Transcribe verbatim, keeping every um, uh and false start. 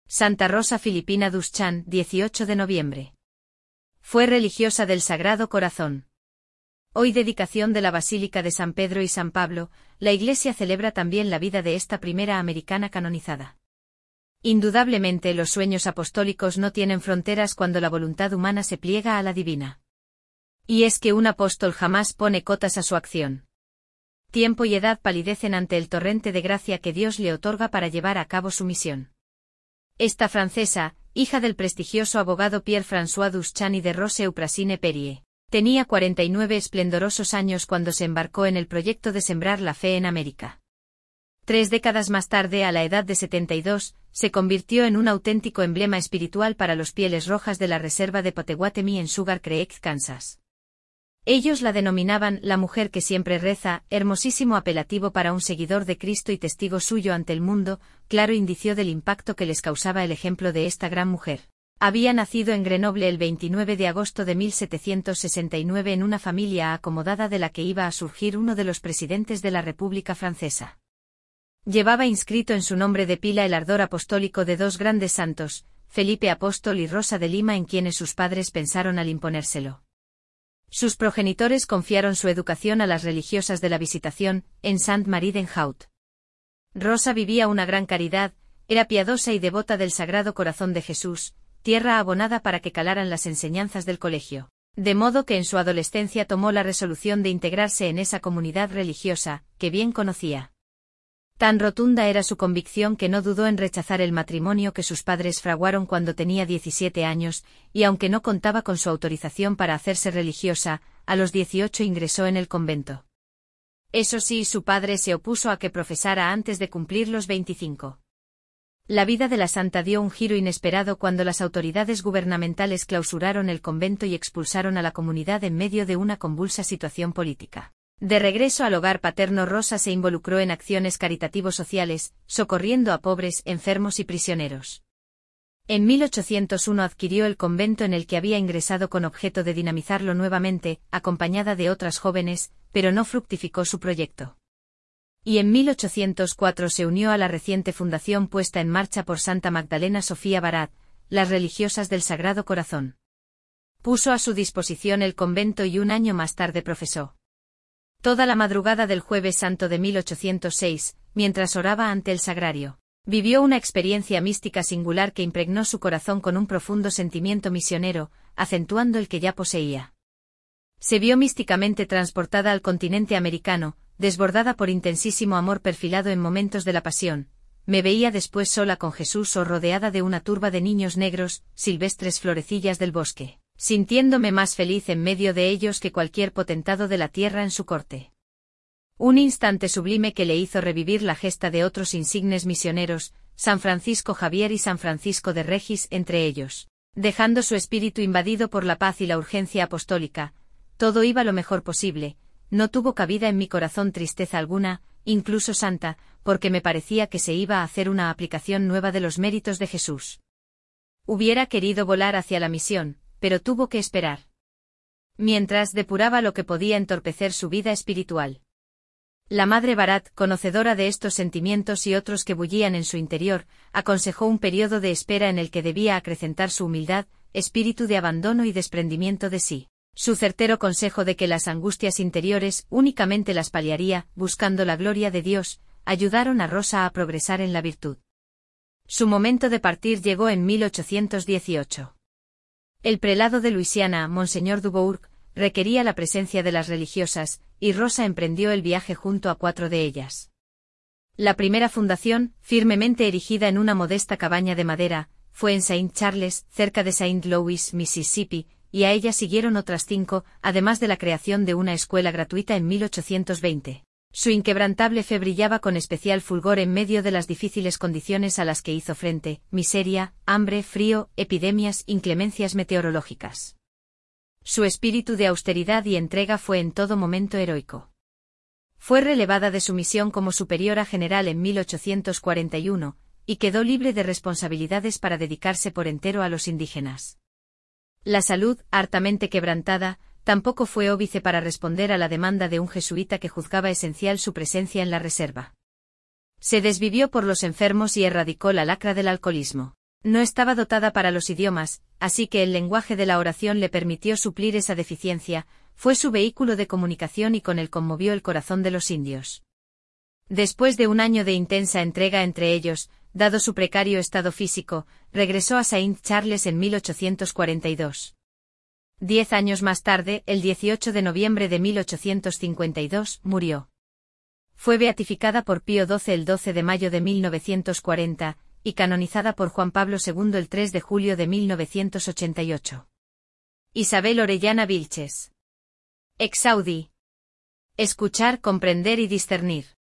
Santa Rosa Filipina Duschan, dieciocho de noviembre. Fue religiosa del Sagrado Corazón. Hoy, dedicación de la Basílica de San Pedro y San Pablo, la Iglesia celebra también la vida de esta primera americana canonizada. Indudablemente, los sueños apostólicos no tienen fronteras cuando la voluntad humana se pliega a la divina. Y es que un apóstol jamás pone cotas a su acción. Tiempo y edad palidecen ante el torrente de gracia que Dios le otorga para llevar a cabo su misión. Esta francesa, hija del prestigioso abogado Pierre-François Duschan y de Rose Euprasine Perrier, tenía cuarenta y nueve esplendorosos años cuando se embarcó en el proyecto de sembrar la fe en América. Tres décadas más tarde, a la edad de setenta y dos, se convirtió en un auténtico emblema espiritual para los Pieles Rojas de la reserva de Potawatomi en Sugar Creek, Kansas. Ellos la denominaban la mujer que siempre reza, hermosísimo apelativo para un seguidor de Cristo y testigo suyo ante el mundo, claro indicio del impacto que les causaba el ejemplo de esta gran mujer. Había nacido en Grenoble el veintinueve de agosto de mil setecientos sesenta y nueve en una familia acomodada de la que iba a surgir uno de los presidentes de la República Francesa. Llevaba inscrito en su nombre de pila el ardor apostólico de dos grandes santos, Felipe Apóstol y Rosa de Lima, en quienes sus padres pensaron al imponérselo. Sus progenitores confiaron su educación a las religiosas de la Visitación, en Sainte-Marie-d'en-Haut. Rosa vivía una gran caridad, era piadosa y devota del Sagrado Corazón de Jesús, tierra abonada para que calaran las enseñanzas del colegio, de modo que en su adolescencia tomó la resolución de integrarse en esa comunidad religiosa, que bien conocía. Tan rotunda era su convicción que no dudó en rechazar el matrimonio que sus padres fraguaron cuando tenía diecisiete años, y aunque no contaba con su autorización para hacerse religiosa, a los dieciocho ingresó en el convento. Eso sí, su padre se opuso a que profesara antes de cumplir los veinticinco. La vida de la santa dio un giro inesperado cuando las autoridades gubernamentales clausuraron el convento y expulsaron a la comunidad en medio de una convulsa situación política. De regreso al hogar paterno, Rosa se involucró en acciones caritativos sociales, socorriendo a pobres, enfermos y prisioneros. En mil ochocientos uno adquirió el convento en el que había ingresado con objeto de dinamizarlo nuevamente, acompañada de otras jóvenes, pero no fructificó su proyecto. Y en mil ochocientos cuatro se unió a la reciente fundación puesta en marcha por Santa Magdalena Sofía Barat, las religiosas del Sagrado Corazón. Puso a su disposición el convento y un año más tarde profesó. Toda la madrugada del Jueves Santo de mil ochocientos seis, mientras oraba ante el sagrario, vivió una experiencia mística singular que impregnó su corazón con un profundo sentimiento misionero, acentuando el que ya poseía. Se vio místicamente transportada al continente americano, desbordada por intensísimo amor perfilado en momentos de la pasión. Me veía después sola con Jesús o rodeada de una turba de niños negros, silvestres florecillas del bosque, sintiéndome más feliz en medio de ellos que cualquier potentado de la tierra en su corte. Un instante sublime que le hizo revivir la gesta de otros insignes misioneros, San Francisco Javier y San Francisco de Regis entre ellos. Dejando su espíritu invadido por la paz y la urgencia apostólica, todo iba lo mejor posible, no tuvo cabida en mi corazón tristeza alguna, incluso santa, porque me parecía que se iba a hacer una aplicación nueva de los méritos de Jesús. Hubiera querido volar hacia la misión, pero tuvo que esperar. Mientras depuraba lo que podía entorpecer su vida espiritual. La madre Barat, conocedora de estos sentimientos y otros que bullían en su interior, aconsejó un periodo de espera en el que debía acrecentar su humildad, espíritu de abandono y desprendimiento de sí. Su certero consejo de que las angustias interiores únicamente las paliaría, buscando la gloria de Dios, ayudaron a Rosa a progresar en la virtud. Su momento de partir llegó en mil ochocientos dieciocho. El prelado de Luisiana, Monseñor Dubourg, requería la presencia de las religiosas, y Rosa emprendió el viaje junto a cuatro de ellas. La primera fundación, firmemente erigida en una modesta cabaña de madera, fue en Saint Charles, cerca de Saint Louis, Mississippi, y a ella siguieron otras cinco, además de la creación de una escuela gratuita en mil ochocientos veinte. Su inquebrantable fe brillaba con especial fulgor en medio de las difíciles condiciones a las que hizo frente: miseria, hambre, frío, epidemias, inclemencias meteorológicas. Su espíritu de austeridad y entrega fue en todo momento heroico. Fue relevada de su misión como superiora general en mil ochocientos cuarenta y uno, y quedó libre de responsabilidades para dedicarse por entero a los indígenas. La salud, hartamente quebrantada, tampoco fue óbice para responder a la demanda de un jesuita que juzgaba esencial su presencia en la reserva. Se desvivió por los enfermos y erradicó la lacra del alcoholismo. No estaba dotada para los idiomas, así que el lenguaje de la oración le permitió suplir esa deficiencia, fue su vehículo de comunicación y con él conmovió el corazón de los indios. Después de un año de intensa entrega entre ellos, dado su precario estado físico, regresó a Saint Charles en mil ochocientos cuarenta y dos. Diez años más tarde, el dieciocho de noviembre de mil ochocientos cincuenta y dos, murió. Fue beatificada por Pío doce el doce de mayo de mil novecientos cuarenta, y canonizada por Juan Pablo segundo el tres de julio de mil novecientos ochenta y ocho. Isabel Orellana Vilches. Exaudi. Escuchar, comprender y discernir.